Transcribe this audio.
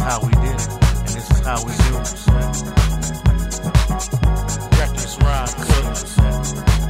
how we did it, and this is how we do it. Reckless Rod Cook.